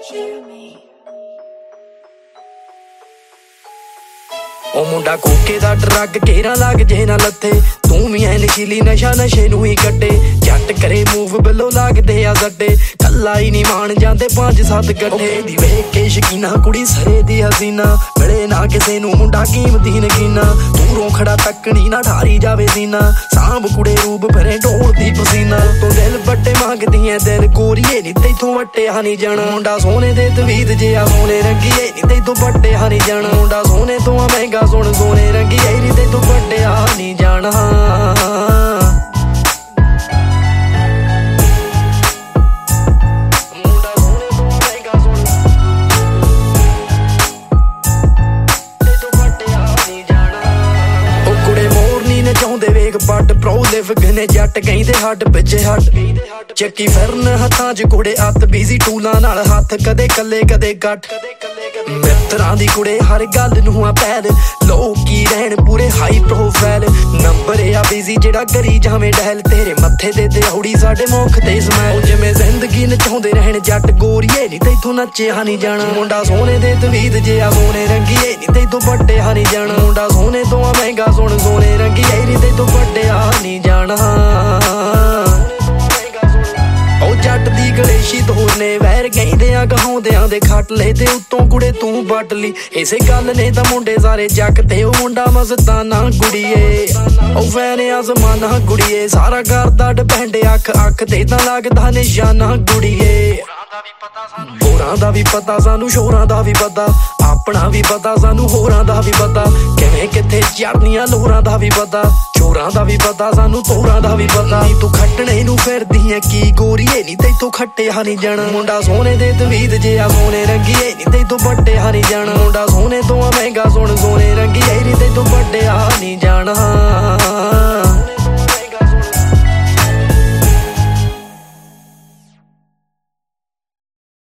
ओ मुंडा कोके दा ड्रग घेरा लग जे ना लथे तू भी ऐ नशीली नशा नशे नू ही कट्टे जट करे मूव बिलो लगदे आ गड्डे कल्ला ही नहीं मान जांदे 5-7 गड्डे दी वेख के शकीना कुड़ी सरे दी हसीना मिले ना किसे नू मुंडा कीमती नगीना दूरों खड़ा तकनी ना ढारी जावे सीना सांभ कुड़े रूप फिरे ढोलदी पसीना तो दिल बट्टे मंगदी ऐ दिल गोरीए नी तैथों वट्टे हानी जाना मुंडा सोने दे तवीद जे आ सोने रंगीए नी तैथों वट्टे हानी जाना मुंडा सोने तो आ महंगा सुन सोने रंगी आई ते तू बड़े आ नहीं जाना मुंडा सोने तो महंगा सुन ते तू बड़े आ नहीं जाना ओ कुड़े मोरनी ने चाहुंदे वेख बट प्रोलिव गने जट कहंदे हट पिछे हट ਚੱਕੀ ਫਿਰਨ ਹੱਥਾਂ 'ਚ ਕੁੜੇ ਹੱਥ ਬਿਜ਼ੀ ਟੂਲਾਂ ਨਾਲ ਹੱਥ ਕਦੇ ਕੱਲੇ ਕਦੇ ਗੱਠ ਮਿੱਤਰਾਂ ਦੀ ਕੁੜੇ ਹਰ ਗੱਲ ਨੂੰ ਆ ਪੈਰ ਲੋਕੀ ਰਹਿਣ ਪੂਰੇ ਹਾਈ ਪ੍ਰੋਫਾਈਲ ਨੰਬਰ ਆ ਬਿਜ਼ੀ ਜਿਹੜਾ ਕਰੀ ਜਾਵੇਂ ਡਹਿਲ ਤੇਰੇ ਮੱਥੇ ਦੇ ਦਿਹੌੜੀ ਸਾਡੇ ਮੁੱਖ ਤੇ ਸਮੈਲ ਜਿਵੇਂ ਜ਼ਿੰਦਗੀ ਨਚਾਉਂਦੇ ਰਹਿਣ ਜੱਟ ਗੋਰੀਏ ਨੀ ਤੈਥੋਂ ਨੱਚਿਆ ਨਹੀਂ ਜਾਣਾ ਮੁੰਡਾ ਸੋਨੇ ਦੇ ਤਵੀਦ ਜੇ ਆ ਸੋਨੇ ਰੰਗੀਏ ਨੀ ਤੈਥੋਂ ਵੱਡੇ ਨਹੀਂ ਜਾਣਾ ਮੁੰਡਾ ਸੋਨੇ ਤੋਂ ਆ ਮਹਿੰਗਾ ਸੁਣ ਸੋਨੇ ਰੰਗੀਏ ਨੀ ਤੈਥੋਂ ਵੱਡੇ ਨਹੀਂ ਜਾਣਾ ਉਹ ਜੱਟ ਦੀ ਗਲੇਸ਼ੀ ਦੋਰ ਨੇ ਵੈਰ ਕਹਿੰਦਿਆਂ ਕਹਾਉਂਦਿਆਂ ਦੇ ਖੱਟ ਲੈ ਤੇ ਉੱਤੋਂ ਕੁੜੇ ਤੂੰ ਵੱਟ ਲਈ ਇਸੇ ਗੱਲ ਨੇ ਤਾਂ ਮੁੰਡੇ ਸਾਰੇ ਜੱਕ ਤੇ ਉਹ ਮੁੰਡਾ ਮਸਤਾਨਾ ਗੁੜੀਏ ਉਹ ਵੈਰਿਆ ਜ਼ਮਾਨਾ ਗੁੜੀਏ ਸਾਰਾ ਕਰਦਾ ਡਿਪੈਂਡ ਅੱਖ ਤੇ ਤਾਂ ਲੱਗਦਾ ਨਿਸ਼ਾਨਾ ਗੁੜੀਏ ਹੋਰਾਂ ਦਾ ਵੀ ਪਤਾ ਸਾਨੂੰ ਸ਼ੋਰਾਂ ਦਾ ਵੀ ਪਤਾ ਆਪਣਾ ਵੀ ਪਤਾ ਸਾਨੂੰ ਹੋਰਾਂ ਦਾ ਵੀ ਪਤਾ ਕਿਵੇਂ ਕਿੱਥੇ ਚੜਨੀਆਂ ਲੋਰਾਂ ਦਾ ਵੀ ਪਤਾ ਚੋਰਾਂ ਦਾ ਵੀ ਪਤਾ ਸਾਨੂੰ ਤੋਰਾਂ ਦਾ ਵੀ ਪਤਾ ਨੀ ਤੂੰ ਖੱਟਣੇ ਨੂੰ ਫਿਰਦੀ ਐ ਕੀ ਗੋਰੀਏ ਨੀ ਤੈਥੋਂ ਖੱਟਿਆ ਨਹੀਂ ਜਾਣਾ ਮੁੰਡਾ ਸੋਨੇ ਦੇ ਤਵੀਦ ਜੇ ਆ ਸੋਨੇ ਰੰਗੀਏ ਨੀ ਤੈਥੋਂ ਵੱਟਿਆ ਨਹੀਂ ਜਾਣਾ ਮੁੰਡਾ ਸੋਨੇ ਤੋਂ ਆ ਮਹਿੰਗਾ ਸੁਣ